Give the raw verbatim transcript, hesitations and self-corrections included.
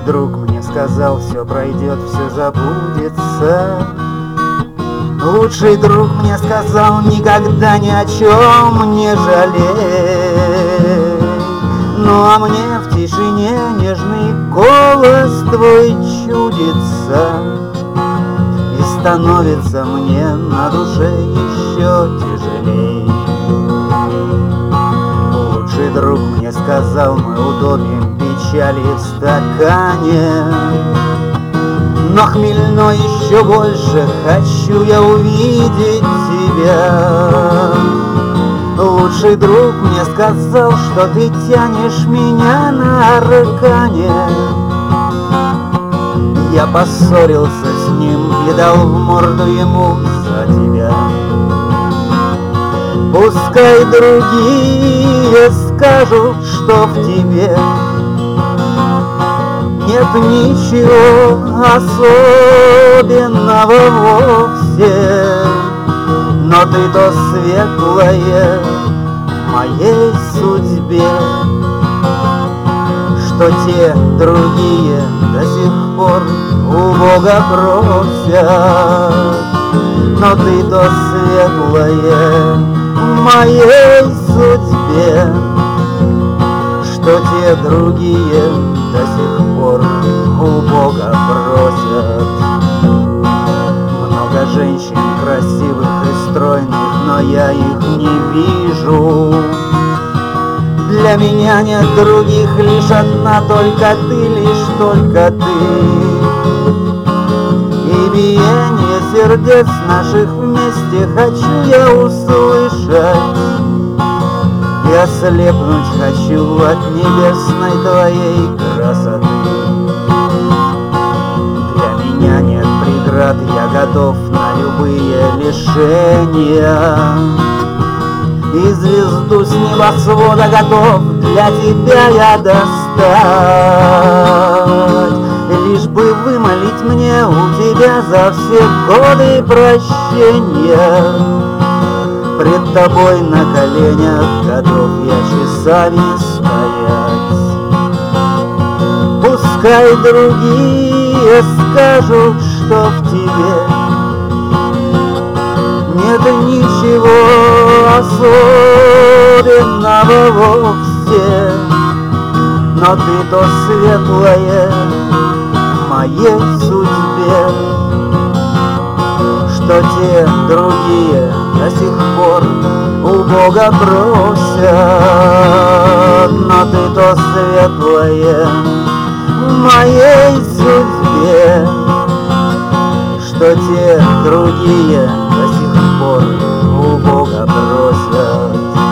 друг мне сказал, все пройдет, все забудется. Лучший друг мне сказал, никогда ни о чем не жалей. Ну а мне в тишине нежный голос твой чудится, и становится мне на душе еще тяжелей. Лучший друг мне сказал, мы утопим печали в стакане, но хмельной еще больше хочу я увидеть тебя. Лучший друг мне сказал, что ты тянешь меня на аркане. Я поссорился с ним и дал в морду ему за тебя. Пускай другие скажут, что в тебе нет ничего особенного вовсе, но ты то светлое в моей судьбе, что те другие до сих пор у Бога просят. Но ты то светлое в моей судьбе, что те другие до сих пор у Бога просят. Много женщин красивых и стройных, но я их не вижу. Для меня нет других, лишь одна, только ты, лишь только ты. И биение сердец наших вместе хочу я услышать. И ослепнуть хочу от небесной твоей красоты. Для меня нет преград, я готов на любые лишения, и звезду с небосвода готов для тебя я достать. Лишь бы вымолить мне у тебя за все годы прощения. Пред тобой на коленях готов я часами стоять. Пускай другие скажут, что в тебе нет ничего особенного вовсе, но ты то светлое в моей судьбе, что те другие до сих пор у Бога просят. Но ты то светлое в моей судьбе, что те другие до сих пор у Бога просят.